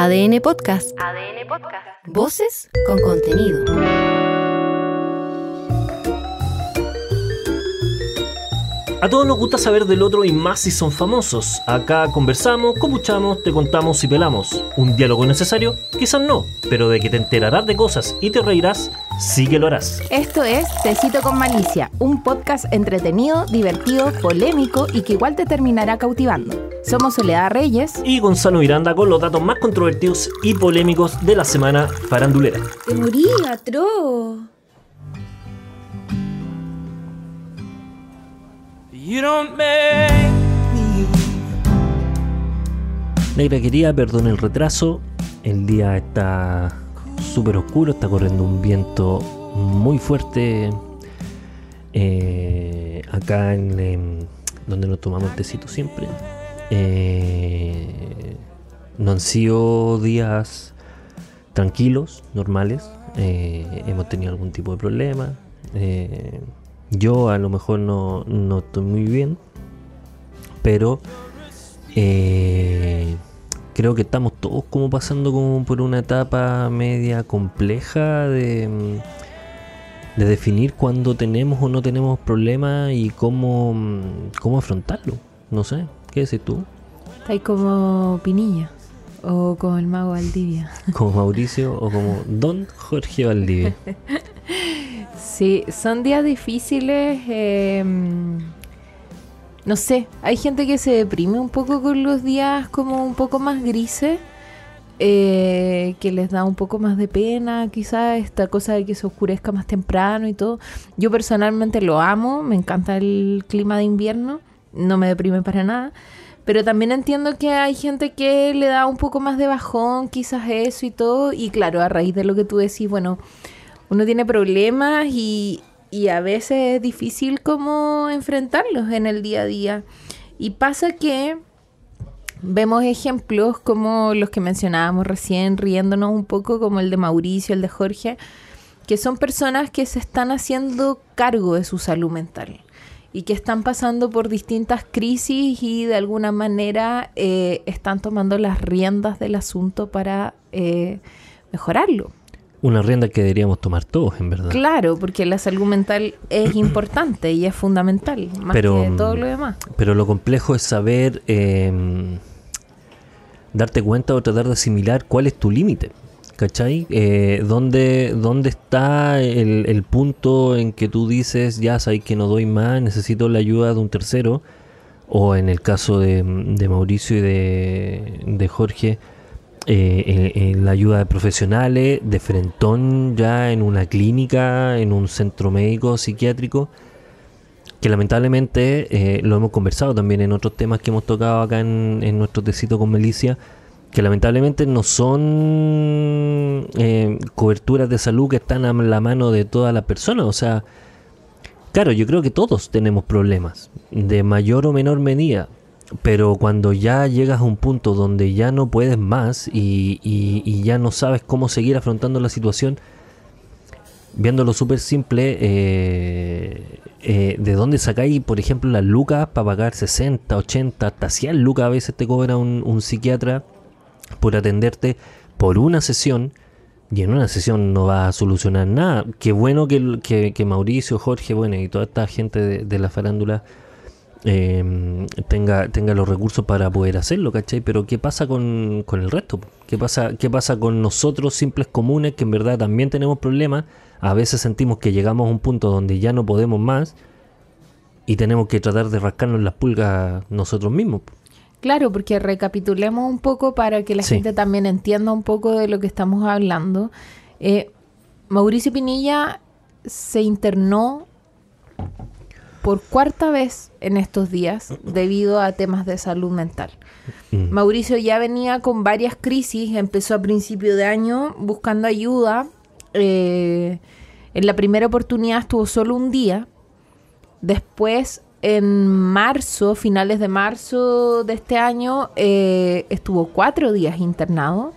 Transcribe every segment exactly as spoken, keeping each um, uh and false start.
A D N Podcast. A D N Podcast. Voces con contenido. A todos nos gusta saber del otro y más si son famosos. Acá conversamos, copuchamos, te contamos y pelamos. Un diálogo necesario, quizás no, pero de que te enterarás de cosas y te reirás, sí que lo harás. Esto es Tecito con Malicia, un podcast entretenido, divertido, polémico y que igual te terminará cautivando. Somos Soledad Reyes y Gonzalo Miranda con los datos más controvertidos y polémicos de la semana farandulera. ¡Te morí, atro! You don't make me. Negra querida, perdón el retraso. El día está súper oscuro, está corriendo un viento muy fuerte eh, acá en, en donde nos tomamos el tecito siempre. Eh, no han sido días tranquilos, normales. Eh, hemos tenido algún tipo de problema. Eh, Yo a lo mejor no, no estoy muy bien, pero eh, creo que estamos todos como pasando como por una etapa media compleja de, de definir cuándo tenemos o no tenemos problemas y cómo, cómo afrontarlo. No sé, ¿qué decís tú? Está ahí como Pinilla o como el mago Valdivia. Como Mauricio o como Don Jorge Valdivia. Sí, son días difíciles, eh, no sé, hay gente que se deprime un poco con los días como un poco más grises, eh, que les da un poco más de pena, quizás esta cosa de que se oscurezca más temprano y todo. Yo personalmente lo amo, me encanta el clima de invierno, no me deprime para nada, pero también entiendo que hay gente que le da un poco más de bajón, quizás eso y todo, y claro, a raíz de lo que tú decís, bueno, uno tiene problemas y, y a veces es difícil como enfrentarlos en el día a día. Y pasa que vemos ejemplos como los que mencionábamos recién, riéndonos un poco, como el de Mauricio, el de Jorge, que son personas que se están haciendo cargo de su salud mental y que están pasando por distintas crisis y de alguna manera eh, están tomando las riendas del asunto para eh, mejorarlo. Una rienda que deberíamos tomar todos, en verdad. Claro, porque la salud mental es importante y es fundamental, más pero, que todo lo demás. Pero lo complejo es saber eh, darte cuenta o tratar de asimilar cuál es tu límite, ¿cachai? Eh, ¿dónde, ¿Dónde está el, el punto en que tú dices, ya sabes que no doy más, necesito la ayuda de un tercero? O en el caso de, de Mauricio y de, de Jorge, Eh, en, en la ayuda de profesionales, de frentón ya en una clínica, en un centro médico psiquiátrico, que lamentablemente eh, lo hemos conversado también en otros temas que hemos tocado acá en, en nuestro tecito con Malicia, que lamentablemente no son eh, coberturas de salud que están a la mano de todas las personas. O sea, claro, yo creo que todos tenemos problemas de mayor o menor medida. Pero cuando ya llegas a un punto donde ya no puedes más y, y, y ya no sabes cómo seguir afrontando la situación, viéndolo súper simple, eh, eh, ¿de dónde sacáis, por ejemplo, las lucas para pagar sesenta, ochenta, hasta cien lucas a veces te cobra un, un psiquiatra por atenderte por una sesión? Y en una sesión no va a solucionar nada. Qué bueno que, que, que Mauricio, Jorge, bueno, y toda esta gente de, de la farándula Eh, tenga, tenga los recursos para poder hacerlo, ¿cachai? Pero ¿qué pasa con, con el resto? ¿Qué pasa, ¿Qué pasa con nosotros simples comunes que en verdad también tenemos problemas? A veces sentimos que llegamos a un punto donde ya no podemos más y tenemos que tratar de rascarnos las pulgas nosotros mismos. Claro, porque recapitulemos un poco para que la sí. gente también entienda un poco de lo que estamos hablando. Eh, Mauricio Pinilla se internó por cuarta vez en estos días debido a temas de salud mental. Mm. Mauricio ya venía con varias crisis, empezó a principio de año buscando ayuda. Eh, en la primera oportunidad estuvo solo un día. Después, en marzo, finales de marzo de este año, eh, estuvo cuatro días internado.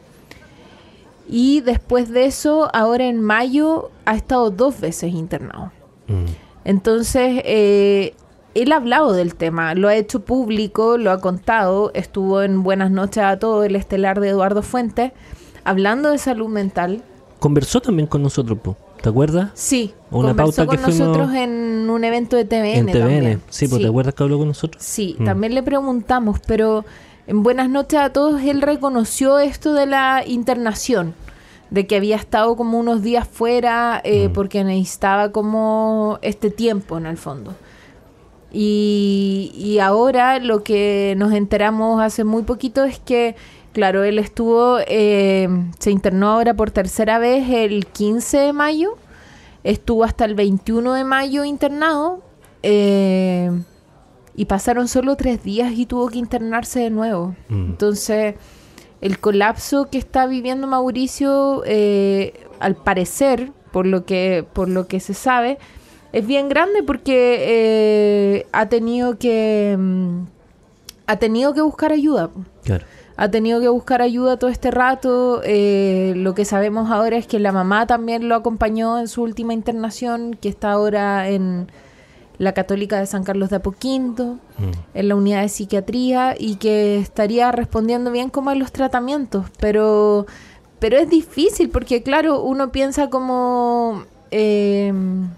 Y después de eso, ahora en mayo, ha estado dos veces internado. Mm. Entonces, eh, él ha hablado del tema, lo ha hecho público, lo ha contado, estuvo en Buenas noches a todos, el estelar de Eduardo Fuentes, hablando de salud mental. Conversó también con nosotros, po. ¿Te acuerdas? Sí, Una conversó pauta que con nosotros fuimos en un evento de T V N en T V N. también. Sí, pues Sí. ¿te acuerdas que habló con nosotros? Sí, Mm. también le preguntamos, pero en Buenas noches a todos él reconoció esto de la internación, de que había estado como unos días fuera eh, Mm. porque necesitaba como este tiempo en el fondo. Y, y ahora lo que nos enteramos hace muy poquito es que, claro, él estuvo, eh, se internó ahora por tercera vez el quince de mayo, estuvo hasta el veintiuno de mayo internado, eh, y pasaron solo tres días y tuvo que internarse de nuevo. Mm. Entonces, el colapso que está viviendo Mauricio, eh, al parecer, por lo que, por lo que se sabe, es bien grande porque eh, ha tenido que mm, ha tenido que buscar ayuda. Claro. Ha tenido que buscar ayuda todo este rato. Eh, lo que sabemos ahora es que la mamá también lo acompañó en su última internación, que está ahora en la Católica de San Carlos de Apoquindo, Mm. en la unidad de psiquiatría, y que estaría respondiendo bien como a los tratamientos. Pero, pero es difícil porque, claro, uno piensa como... Eh,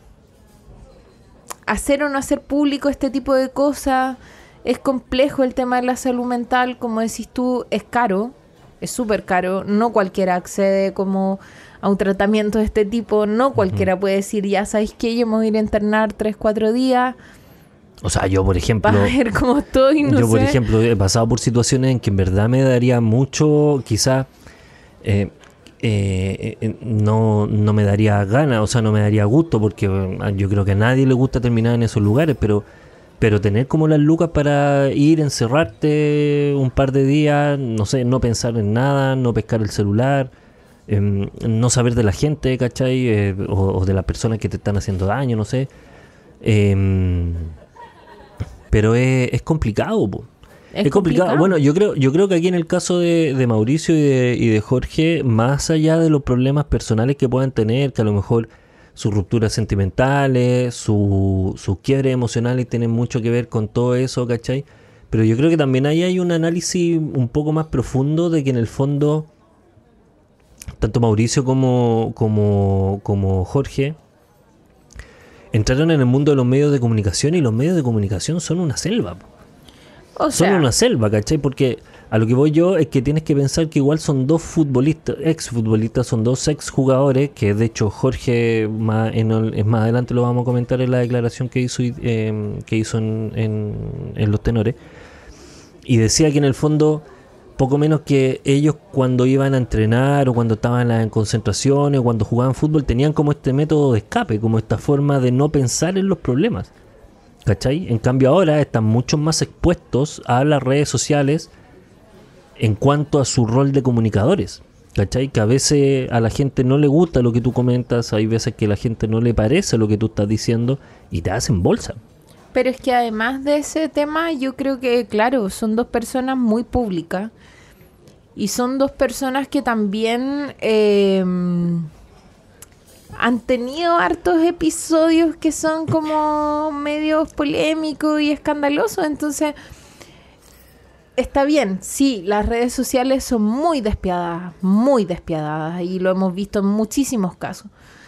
hacer o no hacer público este tipo de cosas. Es complejo el tema de la salud mental, como decís tú, es caro, es súper caro, no cualquiera accede como a un tratamiento de este tipo, no cualquiera puede decir, ya sabéis que yo me voy a ir a internar tres, cuatro días, O sea, yo, por ejemplo... vas a ver cómo estoy, no yo, por sé. ejemplo, he pasado por situaciones en que en verdad me daría mucho, quizás... Eh, eh, eh, no, no me daría ganas, o sea, no me daría gusto, porque eh, yo creo que a nadie le gusta terminar en esos lugares, pero pero tener como las lucas para ir, encerrarte un par de días, no sé, no pensar en nada, no pescar el celular, eh, no saber de la gente, ¿cachai? Eh, o, o de las personas que te están haciendo daño, no sé. Eh, pero es, es complicado, po. Es Es complicado. complicado. Bueno, yo creo, yo creo que aquí en el caso de, de Mauricio y de, y de Jorge, más allá de los problemas personales que puedan tener, que a lo mejor sus rupturas sentimentales, su, sus quiebres emocionales tienen mucho que ver con todo eso, ¿cachai? Pero yo creo que también ahí hay un análisis un poco más profundo de que en el fondo, tanto Mauricio como, como, como Jorge entraron en el mundo de los medios de comunicación, y los medios de comunicación son una selva, po. O Son sea, una selva, ¿cachai? Porque a lo que voy yo es que tienes que pensar que igual son dos futbolistas, ex futbolistas, son dos ex jugadores, que de hecho Jorge más, en el- es más adelante lo vamos a comentar en la declaración que hizo, eh, que hizo en, en, en Los Tenores, y decía que en el fondo poco menos que ellos cuando iban a entrenar o cuando estaban en concentraciones o cuando jugaban fútbol tenían como este método de escape, como esta forma de no pensar en los problemas, ¿cachai? En cambio ahora están mucho más expuestos a las redes sociales en cuanto a su rol de comunicadores, ¿cachai? Que a veces a la gente no le gusta lo que tú comentas, hay veces que a la gente no le parece lo que tú estás diciendo y te hacen bolsa. pero es que además de ese tema, yo creo que, claro, son dos personas muy públicas y son dos personas que también eh, han tenido hartos episodios que son como medios polémicos y escandalosos. Entonces, está bien, sí, las redes sociales son muy despiadadas, muy despiadadas, y lo hemos visto en muchísimos casos.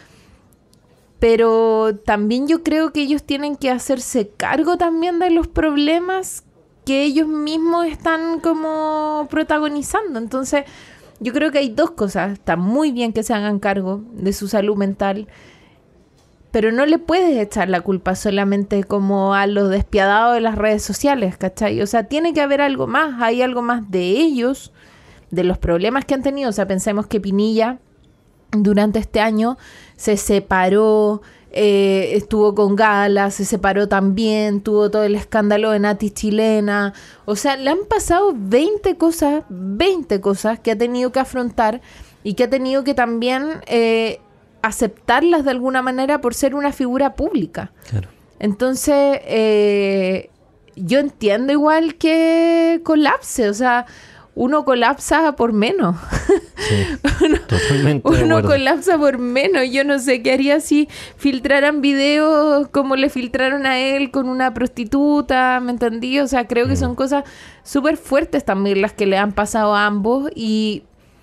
Pero también yo creo que ellos tienen que hacerse cargo también de los problemas que ellos mismos están como protagonizando. Entonces, yo creo que hay dos cosas. Está muy bien que se hagan cargo de su salud mental, pero no le puedes echar la culpa solamente como a los despiadados de las redes sociales, ¿cachai? O sea, tiene que haber algo más. Hay algo más de ellos, de los problemas que han tenido. O sea, pensemos que Pinilla durante este año se separó, eh, estuvo con Gala, se separó también, tuvo todo el escándalo de Nati Chilena. O sea, le han pasado veinte cosas, veinte cosas que ha tenido que afrontar y que ha tenido que también eh, aceptarlas de alguna manera por ser una figura pública. Claro. Entonces, eh, yo entiendo igual que colapse, o sea, uno colapsa por menos. Sí, uno, totalmente de uno acuerdo. colapsa por menos. Yo no sé qué haría si filtraran videos como le filtraron a él con una prostituta, ¿me entendí? O sea, creo que Mm. son cosas súper fuertes también las que le han pasado a ambos y,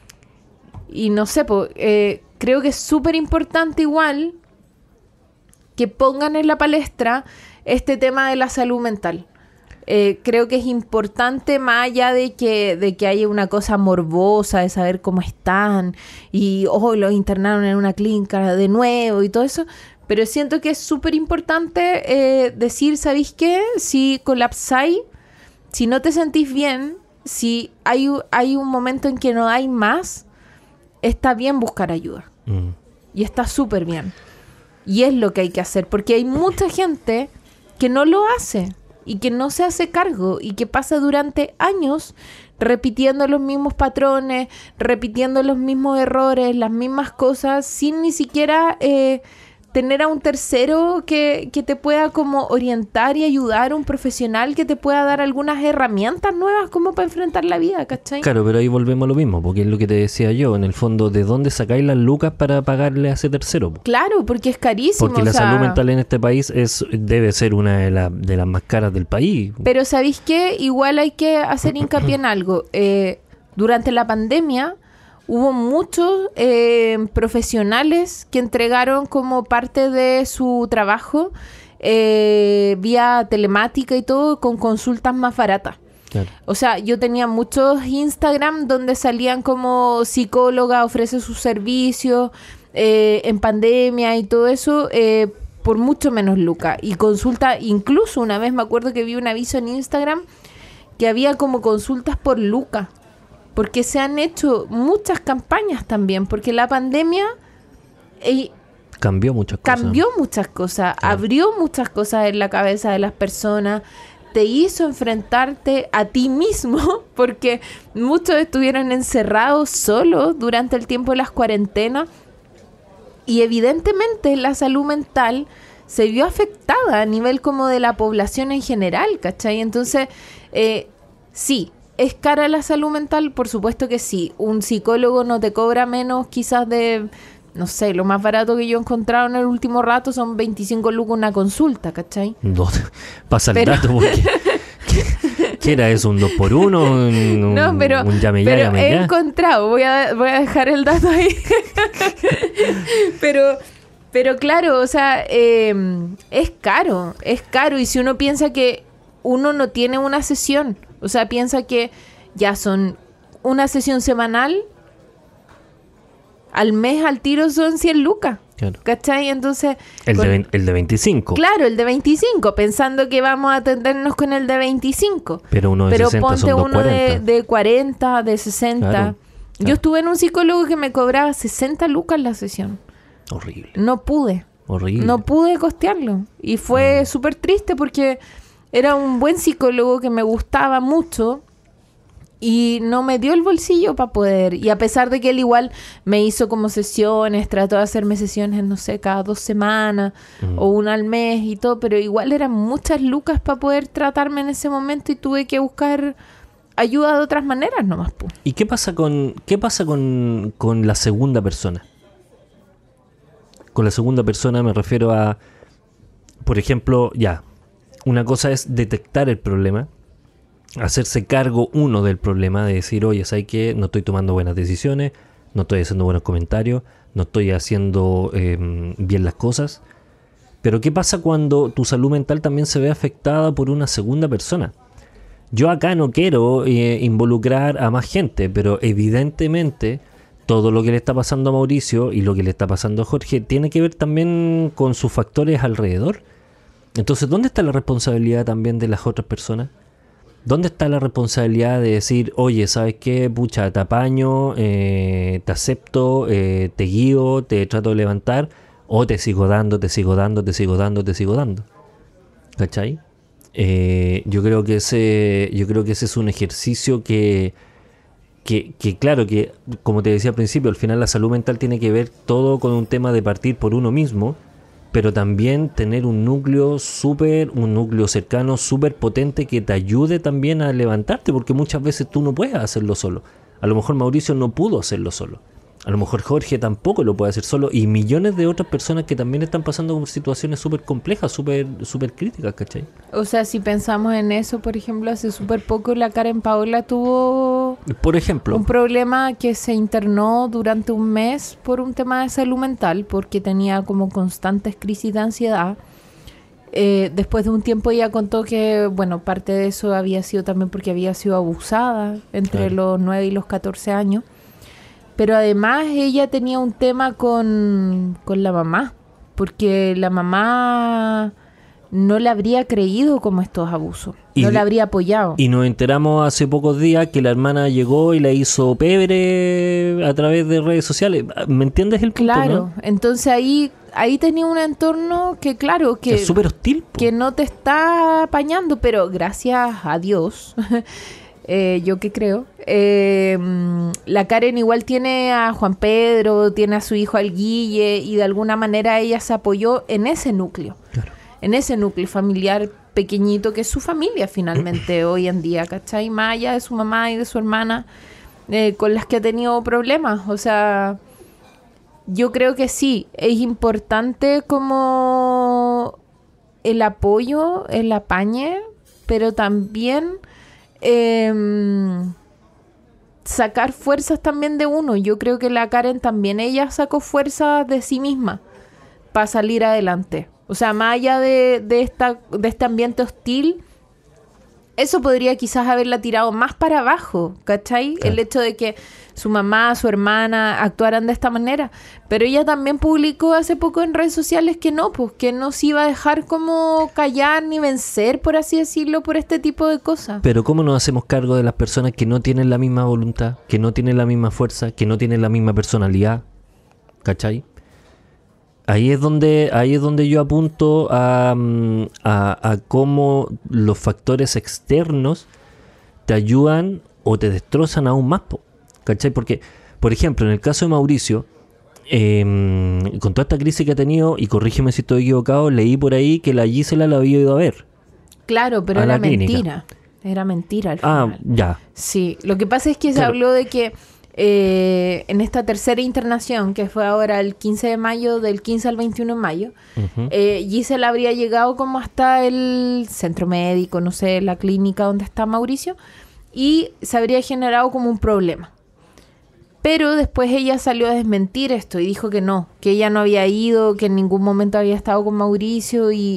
y no sé, po, eh, creo que es súper importante igual que pongan en la palestra este tema de la salud mental. Eh, creo que es importante, más allá de que, de que haya una cosa morbosa de saber cómo están y oh, los internaron en una clínica de nuevo y todo eso, pero siento que es súper importante eh, decir, ¿sabéis qué? Si colapsáis, si no te sentís bien, si hay, hay un momento en que no hay más, está bien buscar ayuda. Mm. Y está súper bien. Y es lo que hay que hacer, porque hay mucha gente que no lo hace y que no se hace cargo y que pasa durante años repitiendo los mismos patrones, repitiendo los mismos errores, las mismas cosas, sin ni siquiera eh, tener a un tercero que, que te pueda como orientar y ayudar, un profesional que te pueda dar algunas herramientas nuevas como para enfrentar la vida, ¿cachai? Claro, pero ahí volvemos a lo mismo, porque es lo que te decía yo, en el fondo, ¿de dónde sacáis las lucas para pagarle a ese tercero? Claro, porque es carísimo. Porque o la sea, salud mental en este país es debe ser una de, la- de las más caras del país. Pero ¿sabéis qué? Igual hay que hacer hincapié en algo. Eh, durante la pandemia hubo muchos eh, profesionales que entregaron como parte de su trabajo eh, vía telemática y todo con consultas más baratas. Claro. O sea, yo tenía muchos Instagram donde salían como psicóloga, ofrece sus servicios eh, en pandemia y todo eso eh, por mucho menos lucas. Y consulta, incluso una vez me acuerdo que vi un aviso en Instagram que había como consultas por lucas. Porque se han hecho muchas campañas también, porque la pandemia eh, Cambió muchas cosas. cambió muchas cosas, Claro. abrió muchas cosas en la cabeza de las personas, te hizo enfrentarte a ti mismo, porque muchos estuvieron encerrados solos durante el tiempo de las cuarentenas y evidentemente la salud mental se vio afectada a nivel como de la población en general, ¿cachai? Entonces, eh, sí, ¿es cara la salud mental? Por supuesto que sí. Un psicólogo no te cobra menos quizás de, no sé, lo más barato que yo he encontrado en el último rato son veinticinco lucas una consulta, ¿cachai? No, pasa el Pero- dato porque... ¿Qué, qué era eso? ¿Un dos por uno? ¿Un, un, No, pero, un llame ya, pero llame he ya? encontrado, voy a, voy a dejar el dato ahí. pero, pero claro, o sea, eh, es caro, es caro. Y si uno piensa que uno no tiene una sesión, o sea, piensa que ya son una sesión semanal, al mes al tiro son cien lucas, Claro. ¿cachai? Entonces... El, con- de, vein- el de veinticinco. Claro, el de veinticinco, pensando que vamos a atendernos con el de veinticinco. Pero uno de Pero sesenta ponte son uno de, doscientos cuarenta. de cuarenta, de sesenta. Claro, Yo claro. estuve en un psicólogo que me cobraba sesenta lucas la sesión. Horrible. No pude. Horrible. No pude costearlo. Y fue Mm. súper triste porque era un buen psicólogo que me gustaba mucho y no me dio el bolsillo para poder. Y a pesar de que él igual me hizo como sesiones, trató de hacerme sesiones, no sé, cada dos semanas Mm. o una al mes y todo, pero igual eran muchas lucas para poder tratarme en ese momento y tuve que buscar ayuda de otras maneras nomás, pu. ¿Y qué pasa con qué pasa con, con la segunda persona? Con la segunda persona me refiero a, por ejemplo, ya, una cosa es detectar el problema, hacerse cargo uno del problema, de decir, oye, ¿sabes qué? No estoy tomando buenas decisiones, no estoy haciendo buenos comentarios, no estoy haciendo eh, bien las cosas. Pero ¿qué pasa cuando tu salud mental también se ve afectada por una segunda persona? Yo acá no quiero eh, involucrar a más gente, pero evidentemente todo lo que le está pasando a Mauricio y lo que le está pasando a Jorge tiene que ver también con sus factores alrededor. Entonces, ¿dónde está la responsabilidad también de las otras personas? ¿Dónde está la responsabilidad de decir, oye, ¿sabes qué? Pucha, te apaño, eh, te acepto, eh, te guío, te trato de levantar, o te sigo dando, te sigo dando, te sigo dando, te sigo dando? ¿Cachai? Eh, yo creo que ese, yo creo que ese es un ejercicio que, que, que, claro, que como te decía al principio, al final la salud mental tiene que ver todo con un tema de partir por uno mismo pero también tener un núcleo súper, un núcleo cercano, súper potente que te ayude también a levantarte, porque muchas veces tú no puedes hacerlo solo. A lo mejor Mauricio no pudo hacerlo solo. A lo mejor Jorge tampoco lo puede hacer solo, y millones de otras personas que también están pasando por situaciones súper complejas, súper súper críticas, ¿cachai? O sea, si pensamos en eso, por ejemplo, hace súper poco la Karen Paola tuvo por ejemplo un problema que se internó durante un mes por un tema de salud mental, porque tenía como constantes crisis de ansiedad. Eh, después de un tiempo ella contó que, bueno, parte de eso había sido también porque había sido abusada entre claro. los nueve y los catorce años. Pero además ella tenía un tema con, con la mamá, porque la mamá no le habría creído como estos abusos, y, no la habría apoyado. Y nos enteramos hace pocos días que la hermana llegó y la hizo pebre a través de redes sociales. ¿Me entiendes el punto? Claro, ¿no? Entonces ahí, ahí tenía un entorno que claro, que, que es súper hostil, po. Que no te está apañando, pero gracias a Dios... Eh, yo que creo, eh, la Karen igual tiene a Juan Pedro, tiene a su hijo al Guille, y de alguna manera ella se apoyó en ese núcleo, claro. en ese núcleo familiar pequeñito que es su familia finalmente hoy en día, ¿cachai? Más allá de su mamá y de su hermana eh, con las que ha tenido problemas. O sea, yo creo que sí, es importante como el apoyo, el apañe, pero también... Eh, sacar fuerzas también de uno. Yo creo que la Karen también, ella sacó fuerzas de sí misma para salir adelante. O sea, más allá de, de, esta, de este ambiente hostil, eso podría quizás haberla tirado más para abajo, ¿cachai? Claro. El hecho de que su mamá, su hermana actuaran de esta manera. Pero ella también publicó hace poco en redes sociales que no, pues que no se iba a dejar como callar ni vencer, por así decirlo, por este tipo de cosas. Pero ¿cómo nos hacemos cargo de las personas que no tienen la misma voluntad, que no tienen la misma fuerza, que no tienen la misma personalidad? ¿Cachai? Ahí es donde ahí es donde yo apunto a, a, a cómo los factores externos te ayudan o te destrozan aún más, ¿cachai? Porque, por ejemplo, en el caso de Mauricio, eh, con toda esta crisis que ha tenido, y corrígeme si estoy equivocado, leí por ahí que la Gisela la había ido a ver. Claro, pero era mentira. Era mentira al final. Ah, ya. Sí, lo que pasa es que claro. se habló de que Eh, en esta tercera internación, que fue ahora el quince de mayo, del quince al veintiuno de mayo, uh-huh. eh, Gisela habría llegado como hasta el centro médico, no sé, la clínica donde está Mauricio, y se habría generado como un problema. Pero después ella salió a desmentir esto y dijo que no, que ella no había ido, que en ningún momento había estado con Mauricio, y...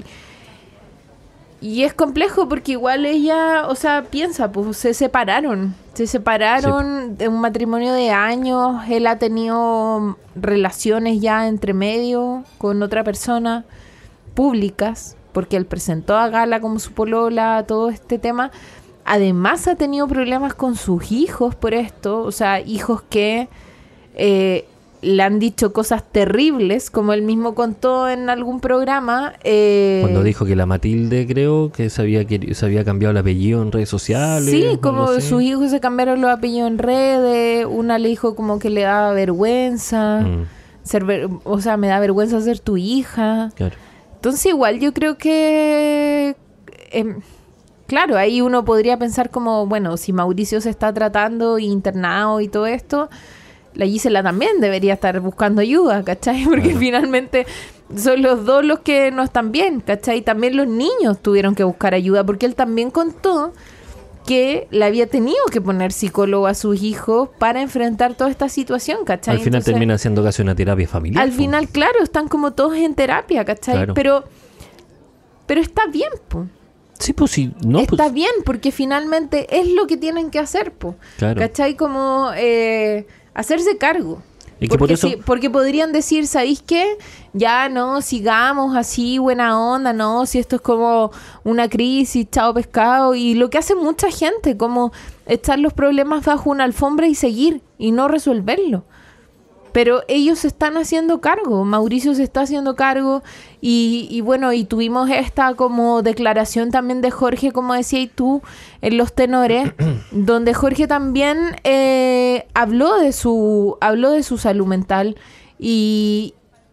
Y es complejo porque igual ella, o sea, piensa, pues se separaron. Se separaron sí. de un matrimonio de años. Él ha tenido relaciones ya entre medio con otra persona, públicas, porque él presentó a Gala como su polola, todo este tema. Además ha tenido problemas con sus hijos por esto. O sea, hijos que... Eh, le han dicho cosas terribles, como él mismo contó en algún programa. Eh, Cuando dijo que la Matilde, creo, que se había, que se había cambiado el apellido en redes sociales. Sí, como sus hijos se cambiaron los apellidos en redes. Una le dijo como que le daba vergüenza. Mm. Ser ver, o sea, me da vergüenza ser tu hija. Claro. Entonces igual yo creo que... Eh, claro, ahí uno podría pensar como, bueno, si Mauricio se está tratando internado y todo esto... La Gisela también debería estar buscando ayuda, ¿cachai? Porque bueno. finalmente son los dos los que no están bien, ¿cachai? También los niños tuvieron que buscar ayuda, porque él también contó que le había tenido que poner psicólogo a sus hijos para enfrentar toda esta situación, ¿cachai? Al final Entonces, termina siendo casi una terapia familiar. Al po. final, claro, están como todos en terapia, ¿cachai? Claro. Pero, pero está bien, po. Sí, pues sí. No, está pues. bien, porque finalmente es lo que tienen que hacer, po. Claro. ¿Cachai? Como... Eh, hacerse cargo. Es que porque, por eso... si, porque podrían decir, ¿sabéis qué? Ya no, sigamos así, buena onda, no, si esto es como una crisis, chao pescado, y lo que hace mucha gente, como echar los problemas bajo una alfombra y seguir, y no resolverlo. Pero ellos se están haciendo cargo, Mauricio se está haciendo cargo, y, y bueno, y tuvimos esta como declaración también de Jorge, como decías tú, en Los Tenores, donde Jorge también eh, habló de su habló de su salud mental, y,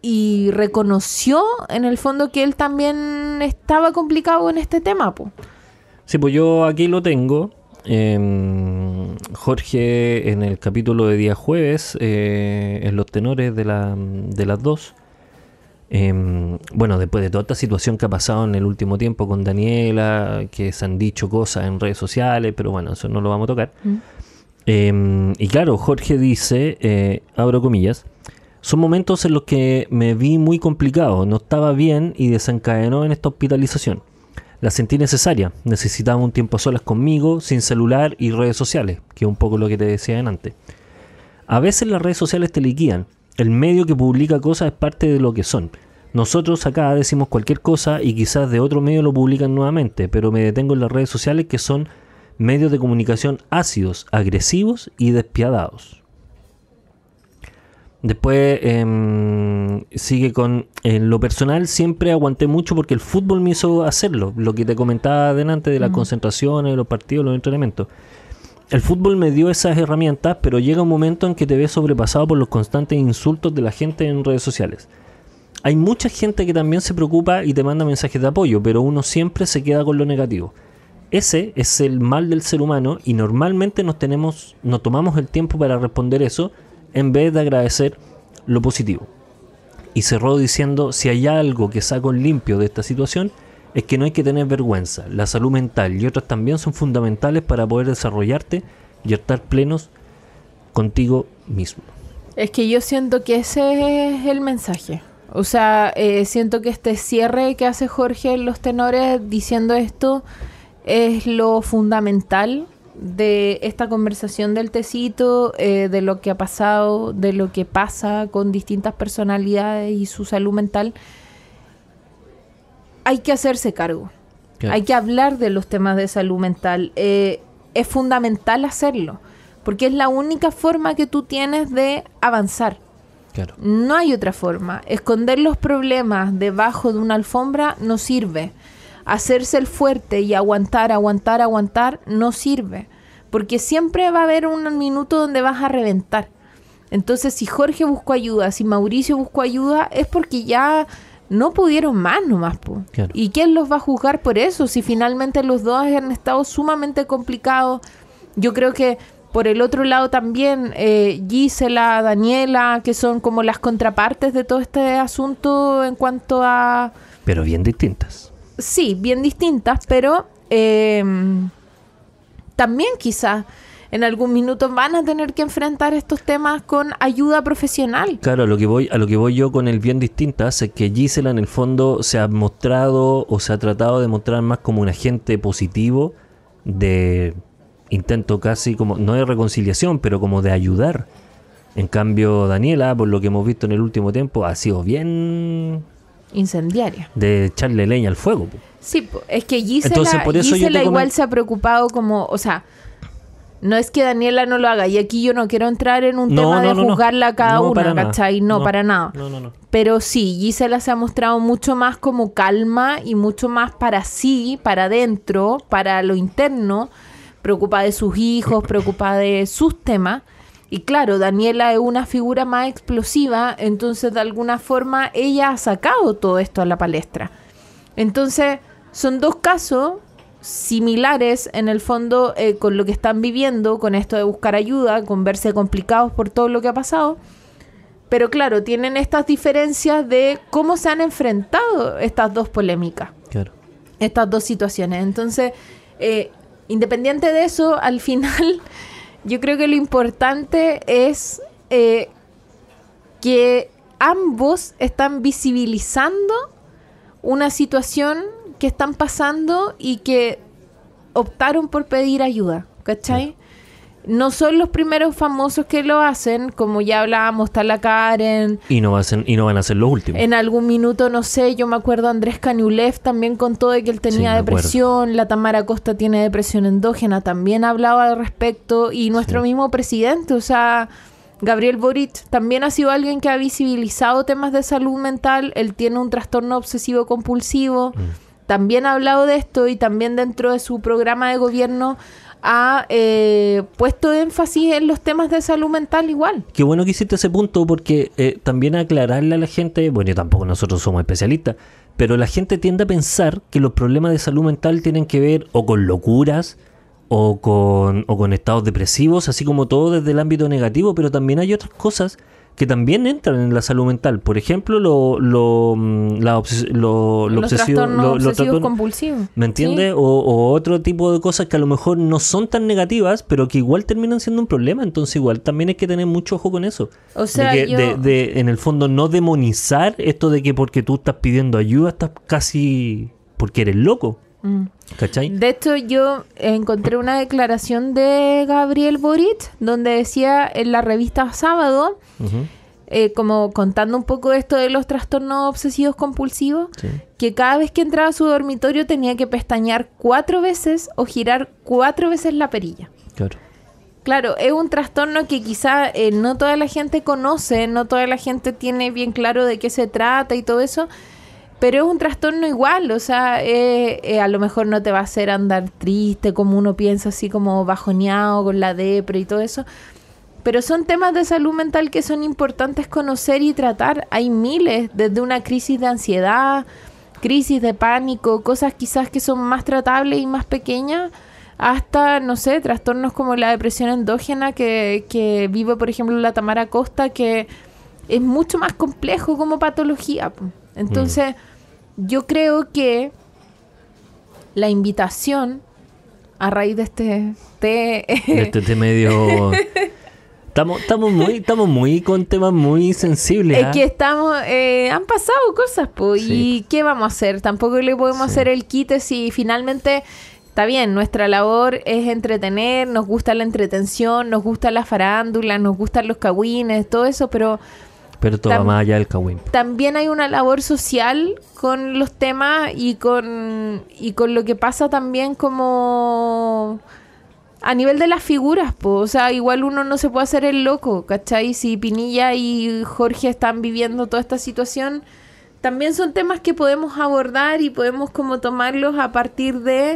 y reconoció en el fondo que él también estaba complicado en este tema, po. Sí, pues yo aquí lo tengo. Eh, Jorge en el capítulo de día jueves, eh, en los tenores de, la, de las dos. Eh, bueno, después de toda esta situación que ha pasado en el último tiempo con Daniela, que se han dicho cosas en redes sociales, pero bueno, eso no lo vamos a tocar. Mm. Eh, y claro, Jorge dice, eh, abro comillas, son momentos en los que me vi muy complicado, no estaba bien y desencadenó en esta hospitalización. La sentí necesaria, necesitaba un tiempo a solas conmigo, sin celular y redes sociales, que es un poco lo que te decía antes. A veces las redes sociales te liquidan, el medio que publica cosas es parte de lo que son. Nosotros acá decimos cualquier cosa y quizás de otro medio lo publican nuevamente, pero me detengo en las redes sociales que son medios de comunicación ácidos, agresivos y despiadados. Después eh, sigue con, en lo personal siempre aguanté mucho porque el fútbol me hizo hacerlo, lo que te comentaba adelante de las uh-huh. concentraciones, los partidos, los entrenamientos. El fútbol me dio esas herramientas, pero llega un momento en que te ves sobrepasado por los constantes insultos de la gente en redes sociales. Hay mucha gente que también se preocupa y te manda mensajes de apoyo, pero uno siempre se queda con lo negativo. Ese es el mal del ser humano y normalmente nos tenemos, nos tomamos el tiempo para responder eso en vez de agradecer lo positivo. Y cerró diciendo, si hay algo que saco en limpio de esta situación, es que no hay que tener vergüenza. La salud mental y otras también son fundamentales para poder desarrollarte y estar plenos contigo mismo. Es que yo siento que ese es el mensaje. O sea, eh, siento que este cierre que hace Jorge en los tenores diciendo esto es lo fundamental de esta conversación del tecito, eh, de lo que ha pasado, de lo que pasa con distintas personalidades y su salud mental. Hay que hacerse cargo. Claro. Hay que hablar de los temas de salud mental. Eh, es fundamental hacerlo, porque es la única forma que tú tienes de avanzar. Claro. No hay otra forma. Esconder los problemas debajo de una alfombra no sirve. Hacerse el fuerte y aguantar, aguantar, aguantar no sirve, porque siempre va a haber un minuto donde vas a reventar. Entonces, si Jorge buscó ayuda, si Mauricio buscó ayuda, es porque ya no pudieron más nomás, po. Claro. ¿Y quién los va a juzgar por eso? Si finalmente los dos han estado sumamente complicados. Yo creo que por el otro lado también eh, Gisela, Daniela, que son como las contrapartes de todo este asunto en cuanto a... Pero bien distintas. Sí, bien distintas, pero eh, también quizás en algún minuto van a tener que enfrentar estos temas con ayuda profesional. Claro, a lo que voy, a lo que voy yo con el bien distintas es que Gisela en el fondo se ha mostrado o se ha tratado de mostrar más como un agente positivo de intento casi como, no de reconciliación, pero como de ayudar. En cambio Daniela, por lo que hemos visto en el último tiempo, ha sido bien... incendiaria. De echarle leña al fuego. Po. Sí, po. Es que Gisela, Entonces, por eso Gisela igual comen... se ha preocupado como, o sea, no es que Daniela no lo haga, y aquí yo no quiero entrar en un no, tema no, de juzgarla no. a cada no, una, ¿cachai? No, no, para nada. No, no, no. Pero sí, Gisela se ha mostrado mucho más como calma y mucho más para sí, para adentro, para lo interno, preocupada de sus hijos, preocupada de sus temas. Y claro, Daniela es una figura más explosiva, entonces de alguna forma ella ha sacado todo esto a la palestra. Entonces son dos casos similares en el fondo eh, con lo que están viviendo, con esto de buscar ayuda, con verse complicados por todo lo que ha pasado. Pero claro, tienen estas diferencias de cómo se han enfrentado estas dos polémicas, claro. Estas dos situaciones. Entonces, eh, independiente de eso, al final... Yo creo que lo importante es eh, que ambos están visibilizando una situación que están pasando y que optaron por pedir ayuda, ¿cachai? Sí. No son los primeros famosos que lo hacen, como ya hablábamos, está la Karen. Y no, hacen, y no van a ser los últimos. En algún minuto, no sé, yo me acuerdo Andrés Cañulev también contó de que él tenía sí, depresión, la Tamara Costa tiene depresión endógena, también hablaba al respecto, y nuestro sí. mismo presidente, o sea, Gabriel Boric, también ha sido alguien que ha visibilizado temas de salud mental, él tiene un trastorno obsesivo compulsivo, mm. también ha hablado de esto, y también dentro de su programa de gobierno ha eh, puesto énfasis en los temas de salud mental igual. Qué bueno que hiciste ese punto porque eh, también aclararle a la gente, bueno, y tampoco nosotros somos especialistas, pero la gente tiende a pensar que los problemas de salud mental tienen que ver o con locuras o con, o con estados depresivos, así como todo desde el ámbito negativo, pero también hay otras cosas que también entran en la salud mental. Por ejemplo, lo, lo, la obses- lo, lo los obsesivo, trastornos lo- lo obsesivos trastornos- compulsivos. ¿me entiendes? Sí. O, o otro tipo de cosas que a lo mejor no son tan negativas, pero que igual terminan siendo un problema. Entonces igual también hay que tener mucho ojo con eso. O sea, de que, yo... de, de, en el fondo, no demonizar esto de que porque tú estás pidiendo ayuda estás casi porque eres loco. Mm. ¿Cachai? De hecho, yo encontré una declaración de Gabriel Boric donde decía en la revista Sábado, Ujú, eh, como contando un poco esto de los trastornos obsesivos compulsivos, sí. que cada vez que entraba a su dormitorio tenía que pestañear cuatro veces o girar cuatro veces la perilla. Claro. Claro, es un trastorno que quizá eh, no toda la gente conoce, no toda la gente tiene bien claro de qué se trata y todo eso, pero es un trastorno igual, o sea, eh, eh, a lo mejor no te va a hacer andar triste como uno piensa, así como bajoneado con la depre y todo eso, pero son temas de salud mental que son importantes conocer y tratar. Hay miles, desde una crisis de ansiedad, crisis de pánico, cosas quizás que son más tratables y más pequeñas, hasta, no sé, trastornos como la depresión endógena que, que vive, por ejemplo, la Tamara Costa, que es mucho más complejo como patología, po. Entonces, mm. yo creo que la invitación a raíz de este té... De este té medio... Estamos, estamos muy, estamos muy con temas muy sensibles. Es ¿ah? que estamos, eh, han pasado cosas, pues, Sí. ¿y qué vamos a hacer? Tampoco le podemos Sí. hacer el quite si finalmente, está bien, nuestra labor es entretener, nos gusta la entretención, nos gusta la farándula, nos gustan los cagüines, todo eso, pero Pero todo va tam- más allá del cagüín. también hay una labor social con los temas y con, y con lo que pasa también como... a nivel de las figuras, po. O sea, igual uno no se puede hacer el loco, ¿cachai? Si Pinilla y Jorge están viviendo toda esta situación, también son temas que podemos abordar y podemos como tomarlos a partir de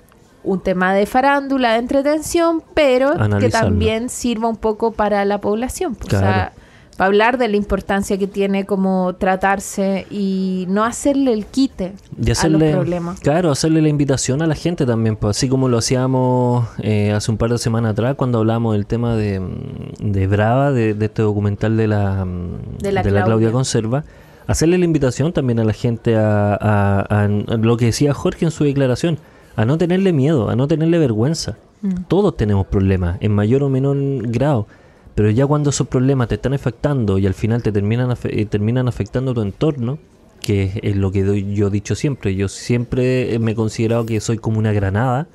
un tema de farándula, de entretención, pero que Analizarlo. también sirva un poco para la población, po. O sea, Claro. para hablar de la importancia que tiene como tratarse y no hacerle el quite Y a hacerle, los problemas. claro, hacerle la invitación a la gente también, pues, así como lo hacíamos eh, hace un par de semanas atrás cuando hablamos del tema de, mm, de Brava, de, de este documental de la, mm, De la Claudia. Claudia. Conserva, hacerle la invitación también a la gente a, a- a- a lo que decía Jorge en su declaración, a no tenerle miedo, a no tenerle vergüenza. Mm. Todos tenemos problemas, en mayor o menor grado. Pero ya cuando esos problemas te están afectando y al final te terminan, afe- eh, terminan afectando tu entorno, que es, es lo que doy- yo he dicho siempre, yo siempre me he considerado que soy como una granada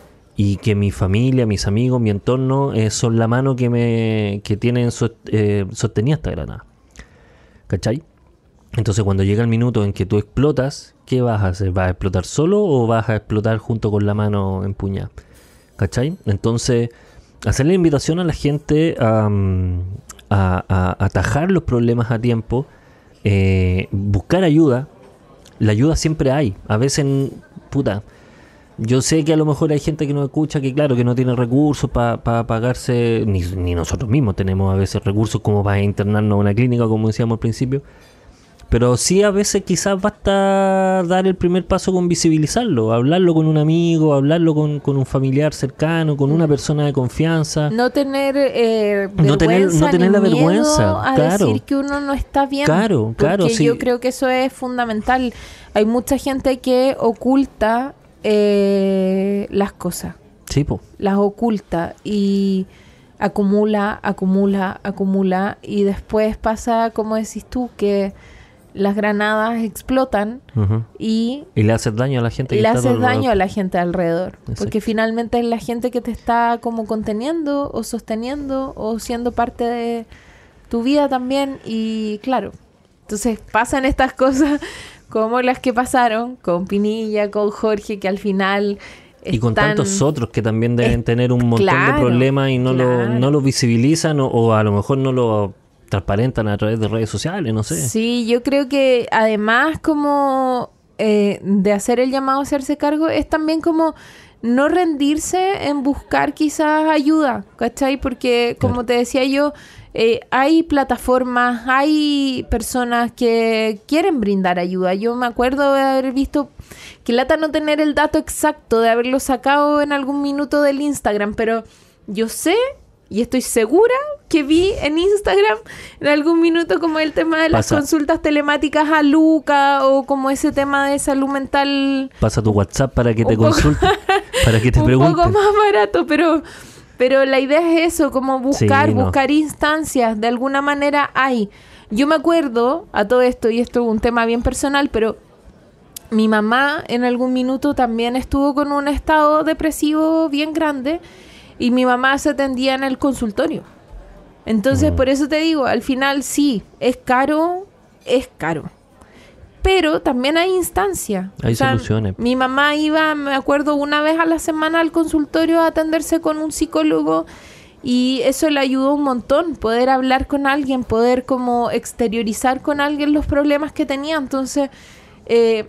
y que mi familia, mis amigos, mi entorno eh, son la mano que me que tienen so- eh, sostenida esta granada. ¿Cachai? Entonces cuando llega el minuto en que tú explotas, ¿qué vas a hacer? ¿Vas a explotar solo o vas a explotar junto con la mano empuñada? ¿Cachai? Entonces... hacerle la invitación a la gente a, mm, a, a atajar los problemas a tiempo, eh, buscar ayuda. La ayuda siempre hay. A veces, puta, yo sé que a lo mejor hay gente que nos escucha que, claro, que no tiene recursos para pa pagarse, ni, ni nosotros mismos tenemos a veces recursos como para internarnos a una clínica, como decíamos al principio. Pero sí a veces quizás basta dar el primer paso con visibilizarlo, hablarlo con un amigo, hablarlo con, con un familiar cercano, con una persona de confianza. No tener eh, No tener- vergüenza no tener ni la miedo vergüenza, a claro. decir que uno no está bien. Claro, claro, porque sí. yo creo que eso es fundamental. Hay mucha gente que oculta eh, las cosas, Sí, po. las oculta y acumula, acumula, acumula y después pasa, como decís tú, que las granadas explotan Ujú. y Y le haces daño a la gente que le está haces alrededor. daño a la gente alrededor. Exacto. Porque finalmente es la gente que te está como conteniendo o sosteniendo o siendo parte de tu vida también. Y claro, entonces pasan estas cosas como las que pasaron con Pinilla, con Jorge, que al final... Y con están- tantos otros que también deben Es- tener un montón claro, de problemas y no lo claro. no lo visibilizan o, o a lo mejor no lo transparentan a través de redes sociales, no sé. Sí, yo creo que además como eh, de hacer el llamado a hacerse cargo es también como no rendirse en buscar quizás ayuda, ¿cachai? Porque, como Claro. te decía yo, eh, hay plataformas, hay personas que quieren brindar ayuda. Yo me acuerdo de haber visto, que lata no tener el dato exacto, de haberlo sacado en algún minuto del Instagram, pero yo sé y estoy segura que vi en Instagram en algún minuto como el tema de las Pasa. consultas telemáticas a Luca, o como ese tema de salud mental Pasa tu WhatsApp para que te Un poco- consulte, para que te un pregunte. poco más barato, pero pero la idea es eso, como buscar, Sí, no. buscar instancias, de alguna manera hay. Yo me acuerdo a todo esto, y esto es un tema bien personal, pero mi mamá en algún minuto también estuvo con un estado depresivo bien grande, y mi mamá se atendía en el consultorio. Entonces, Mm. por eso te digo, al final sí, es caro, es caro. Pero también hay instancias. Hay soluciones. Mi mamá iba, me acuerdo, una vez a la semana al consultorio a atenderse con un psicólogo, y eso le ayudó un montón, poder hablar con alguien, poder como exteriorizar con alguien los problemas que tenía. Entonces, eh,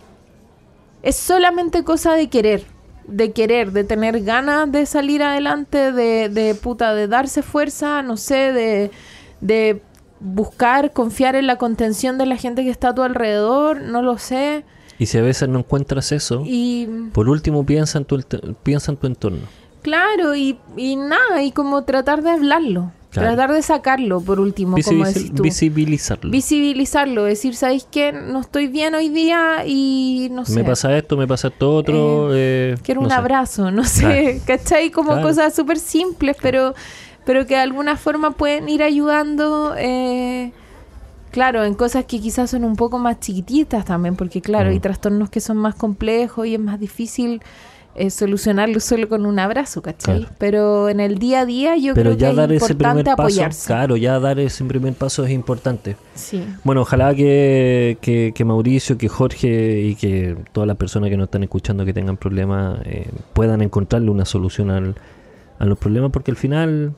es solamente cosa de querer, de querer, de tener ganas de salir adelante, de, de puta, de darse fuerza, no sé, de, de buscar, confiar en la contención de la gente que está a tu alrededor, no lo sé. Y si a veces no encuentras eso, Y por último piensa en tu, ent- piensa en tu entorno. claro, y, y nada, y como tratar de hablarlo, Claro. tratar de sacarlo, por último, como Visibiliz- decís tú. visibilizarlo. Visibilizarlo, decir, ¿sabéis qué? No estoy bien hoy día y no sé. Me pasa esto, me pasa esto otro. eh, Quiero no un sé. abrazo, no sé, ¿cachai? Como Claro. cosas súper simples, pero, pero que de alguna forma pueden ir ayudando, eh, claro, en cosas que quizás son un poco más chiquititas también, porque claro, Mm. hay trastornos que son más complejos y es más difícil eh, solucionarlo solo con un abrazo, ¿cachai? Claro. Pero en el día a día yo Pero creo ya que dar es ese primer importante paso, apoyarse. claro, ya dar ese primer paso es importante. Sí. Bueno, ojalá que, que, que Mauricio, que Jorge y que todas las personas que nos están escuchando que tengan problemas eh, puedan encontrarle una solución al, a los problemas, porque al final,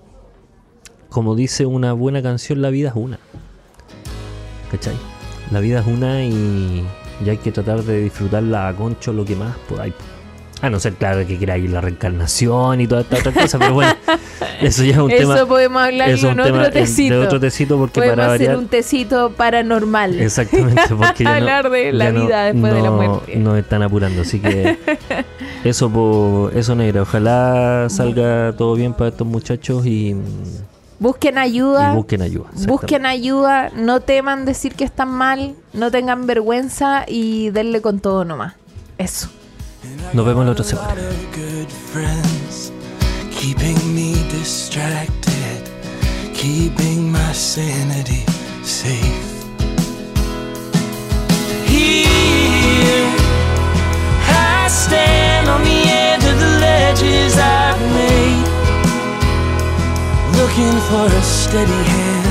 como dice una buena canción, la vida es una. ¿Cachai? La vida es una y, y hay que tratar de disfrutarla a concho lo que más podáis. A no ser, claro, que queráis la reencarnación y toda esta otra cosa, pero bueno, eso ya es un Eso tema. podemos hablar eso es en un tema otro en- tecito. de otro tecito, porque Podemos para hacer variar. un tecito paranormal. Exactamente, porque ya no- Hablar de la ya no- vida después de la no- muerte. Nos están apurando, así que eso, po- eso negra. Ojalá salga todo bien para estos muchachos y, Busquen ayuda. y busquen ayuda. Busquen ayuda, no teman decir que están mal, no tengan vergüenza y denle con todo nomás. Eso. Nos vemos la otra semana. Good friends, keeping me distracted, keeping my sanity safe. Here I stand on the edge of the ledges I've made, looking for a steady hand.